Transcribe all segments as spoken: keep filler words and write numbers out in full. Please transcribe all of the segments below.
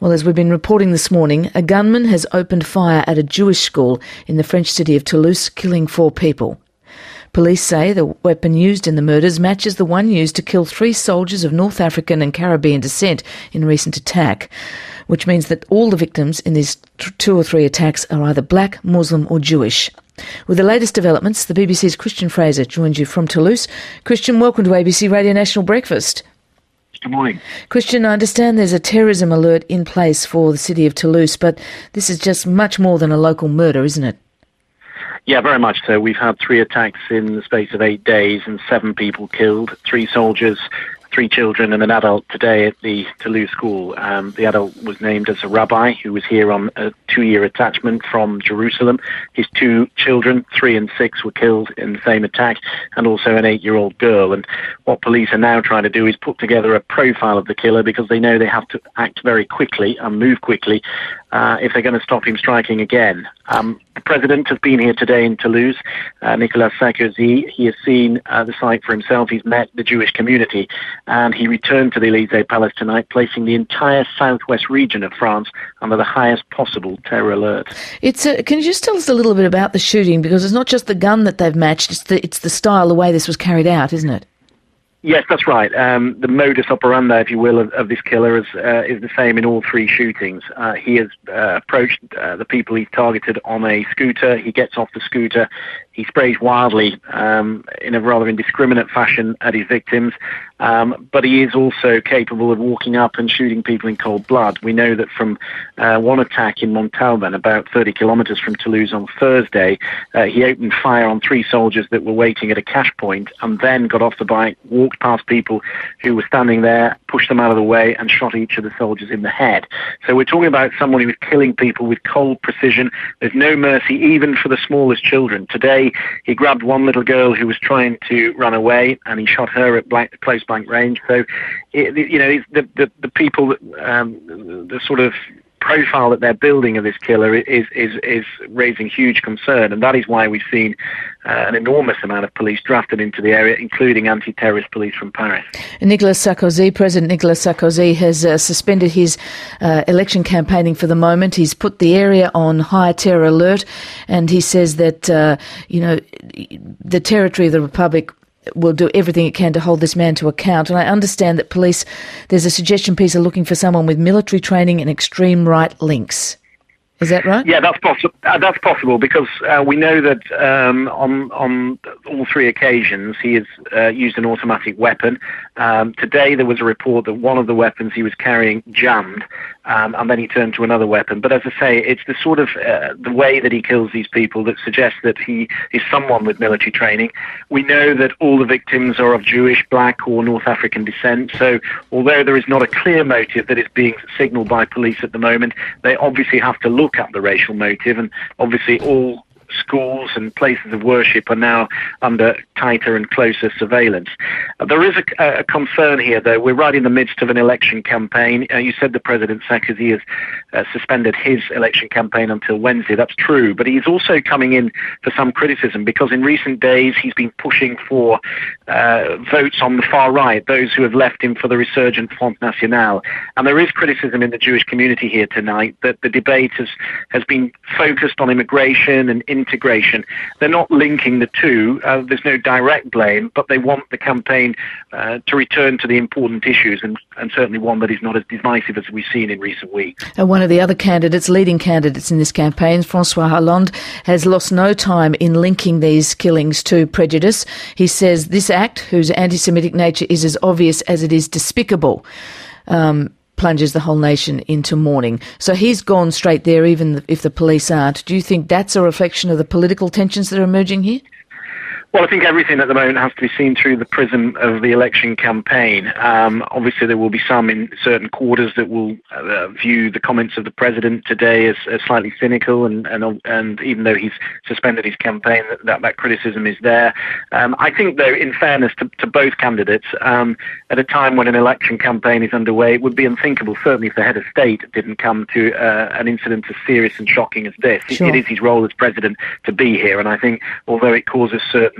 Well, as we've been reporting this morning, a gunman has opened fire at a Jewish school in the French city of Toulouse, killing four people. Police say the weapon used in the murders matches the one used to kill three soldiers of North African and Caribbean descent in a recent attack, which means that all the victims in these two or three attacks are either black, Muslim or Jewish. With the latest developments, the B B C's Christian Fraser joins you from Toulouse. Christian, welcome to A B C Radio National Breakfast. Good morning. Christian, I understand there's a terrorism alert in place for the city of Toulouse, but this is just much more than a local murder, isn't it? Yeah, very much so. We've had three attacks in the space of eight days and seven people killed, three soldiers, three children and an adult today at the Toulouse school. Um, the adult was named as a rabbi who was here on a two-year attachment from Jerusalem. His two children, three and six, were killed in the same attack, and also an eight-year-old girl. And what police are now trying to do is put together a profile of the killer, because they know they have to act very quickly and move quickly uh, if they're going to stop him striking again. Um, the president has been here today in Toulouse, uh, Nicolas Sarkozy. He has seen uh, the site for himself. He's met the Jewish community, and he returned to the Élysée Palace tonight, placing the entire southwest region of France under the highest possible terror alert. It's a, can you just tell us a little bit about the shooting? Because it's not just the gun that they've matched, it's the, it's the style, the way this was carried out, isn't it? Yes, that's right. Um, the modus operandi, if you will, of, of this killer is, uh, is the same in all three shootings. Uh, he has uh, approached uh, the people he's targeted on a scooter. He gets off the scooter. He sprays wildly um, in a rather indiscriminate fashion at his victims. Um, but he is also capable of walking up and shooting people in cold blood. We know that from uh, one attack in Montalban, about thirty kilometres from Toulouse on Thursday, uh, he opened fire on three soldiers that were waiting at a cash point, and then got off the bike, walked past people who were standing there, pushed them out of the way, and shot each of the soldiers in the head. So we're talking about someone who was killing people with cold precision. There's no mercy even for the smallest children. Today, he grabbed one little girl who was trying to run away, and he shot her at blank, close blank range. So, it, you know, the the, the people, that, um, the sort of profile that they're building of this killer is is is raising huge concern, and that is why we've seen uh, an enormous amount of police drafted into the area, including anti-terrorist police from Paris. And Nicolas Sarkozy, President Nicolas Sarkozy, has uh, suspended his uh, election campaigning for the moment. He's put the area on high terror alert, and he says that uh, you know the territory of the Republic will do everything it can to hold this man to account. And I understand that police, there's a suggestion piece, are looking for someone with military training and extreme right links. Is that right? Yeah, that's possible. Uh, that's possible because uh, we know that um, on on all three occasions he has uh, used an automatic weapon. Um, today there was a report that one of the weapons he was carrying jammed, um, and then he turned to another weapon. But as I say, it's the sort of uh, the way that he kills these people that suggests that he is someone with military training. We know that all the victims are of Jewish, black, or North African descent. So although there is not a clear motive that is being signalled by police at the moment, they obviously have to look look at the racial motive, and obviously all schools and places of worship are now under tighter and closer surveillance. Uh, there is a, a concern here, though. We're right in the midst of an election campaign. Uh, you said the President Sarkozy has uh, suspended his election campaign until Wednesday. That's true, but he's also coming in for some criticism, because in recent days he's been pushing for uh, votes on the far right, those who have left him for the resurgent Front National. And there is criticism in the Jewish community here tonight that the debate has, has been focused on immigration and integration. They're not linking the two. Uh, there's no direct blame, but they want the campaign uh, to return to the important issues, and, and certainly one that is not as divisive as we've seen in recent weeks. And one of the other candidates, leading candidates in this campaign, François Hollande, has lost no time in linking these killings to prejudice. He says this act, whose anti-Semitic nature is as obvious as it is despicable, um, plunges the whole nation into mourning. So he's gone straight there, even if the police aren't. Do you think that's a reflection of the political tensions that are emerging here? Well, I think everything at the moment has to be seen through the prism of the election campaign. Um, obviously, there will be some in certain quarters that will uh, view the comments of the president today as, as slightly cynical, and, and and even though he's suspended his campaign, that, that criticism is there. Um, I think, though, in fairness to, to both candidates, um, at a time when an election campaign is underway, it would be unthinkable, certainly if the head of state didn't come to uh, an incident as serious and shocking as this. Sure. It, it is his role as president to be here, and I think although it causes certain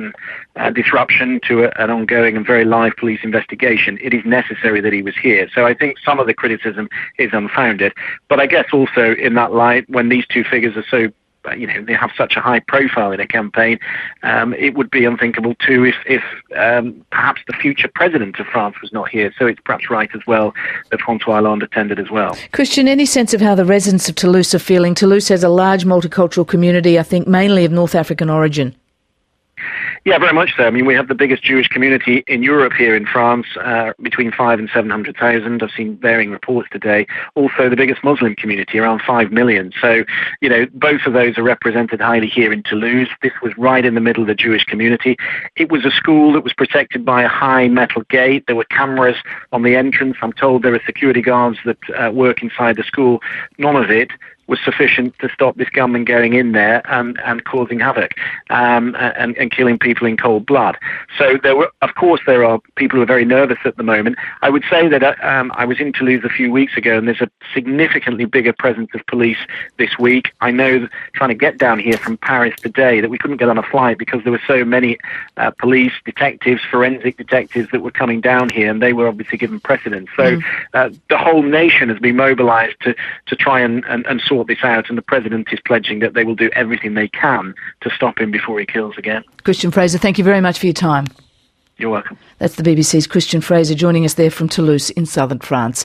um, uh, disruption to a, an ongoing and very live police investigation, it is necessary that he was here. So I think some of the criticism is unfounded. But I guess also in that light, when these two figures are so you know, they have such a high profile in a campaign, um, it would be unthinkable too if, if um, perhaps the future president of France was not here. So it's perhaps right as well that François Hollande attended as well. Christian, any sense of how the residents of Toulouse are feeling? Toulouse has a large multicultural community, I think mainly of North African origin. Yeah, very much so. I mean, we have the biggest Jewish community in Europe here in France, uh, between five and seven hundred thousand. I've seen varying reports today. Also, the biggest Muslim community, around five million. So, you know, both of those are represented highly here in Toulouse. This was right in the middle of the Jewish community. It was a school that was protected by a high metal gate. There were cameras on the entrance. I'm told there are security guards that uh, work inside the school. None of it was sufficient to stop this gunman going in there and, and causing havoc um, and, and killing people in cold blood. So there were, of course, there are people who are very nervous at the moment. I would say that um, I was in Toulouse a few weeks ago, and there's a significantly bigger presence of police this week. I know that trying to get down here from Paris today that we couldn't get on a flight because there were so many uh, police, detectives, forensic detectives that were coming down here, and they were obviously given precedence. So mm. uh, the whole nation has been mobilised to, to try and, and, and sort this out, and the president is pledging that they will do everything they can to stop him before he kills again. Christian Fraser, thank you very much for your time. You're welcome. That's the B B C's Christian Fraser joining us there from Toulouse in southern France.